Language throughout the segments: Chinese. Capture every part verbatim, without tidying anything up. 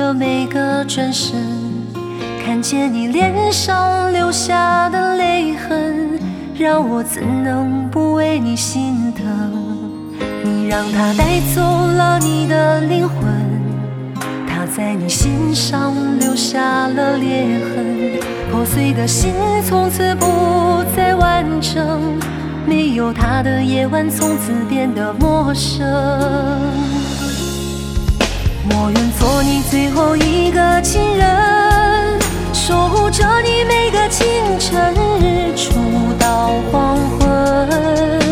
的每个转身，看见你脸上留下的泪痕，让我怎能不为你心疼？你让他带走了你的灵魂，他在你心上留下了裂痕，破碎的心从此不再完整，没有他的夜晚从此变得陌生。我愿做你最后一个情人，守护着你每个清晨，日出到黄昏。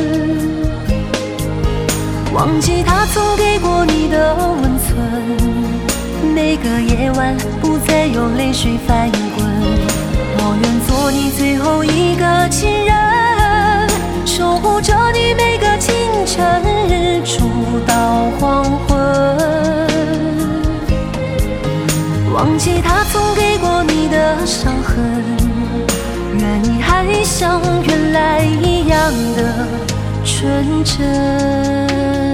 忘记他曾给过你的温存，每个夜晚不再有泪水翻滚。我愿做你最后一个情人，守护着你每个清晨，日出到黄昏。忘记他曾给过你的伤痕，愿你还像原来一样的纯真。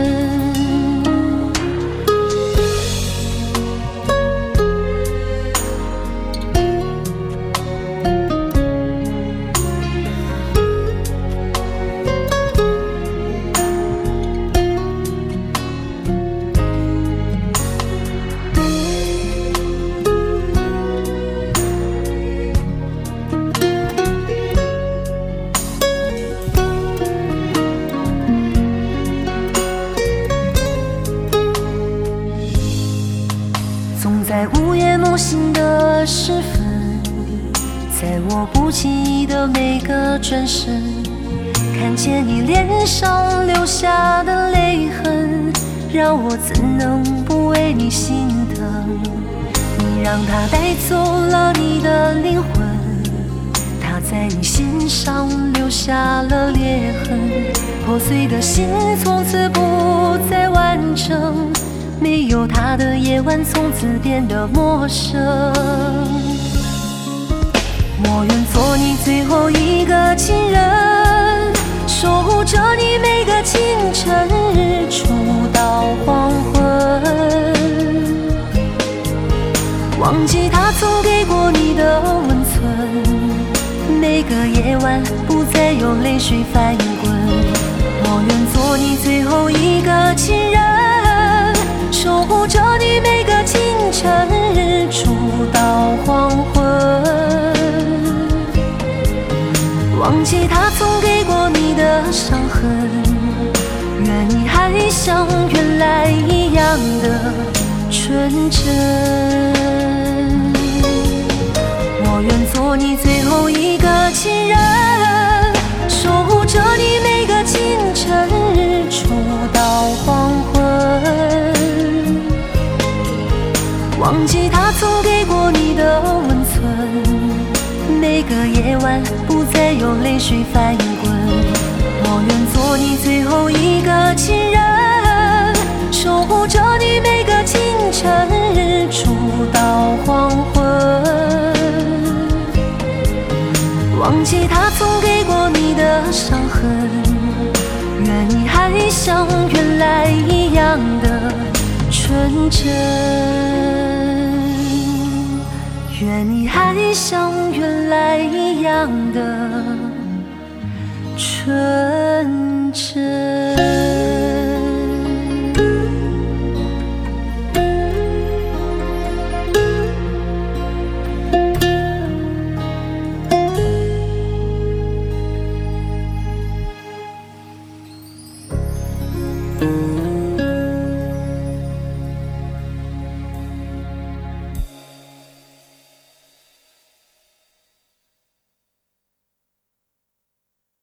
总在午夜梦醒的时分，在我不经意的每个转身，看见你脸上留下的泪痕，让我怎能不为你心疼？你让他带走了你的灵魂，他在你心上留下了裂痕，破碎的心从此不再完整，没有他的夜晚从此变得陌生。我愿做你最后一个情人，守护着你每个清晨，日出到黄昏。忘记他曾给过你的温存，每个夜晚不再有泪水翻滚。我愿做你最后一个情人，守护着你每个清晨，日出到黄昏。忘记他曾给过你的伤痕，愿你还像原来一样的纯真。我愿做你最后一个情人，守护着你每个清晨，日出到黄昏。忘记他曾给过你的温存，每个夜晚不再有泪水翻滚。我愿做你最后一个情人，守护着你每个清晨，日出到黄昏。忘记他曾给过你的伤痕，愿你还像原来一样的纯真，愿你还像原来一样的纯真。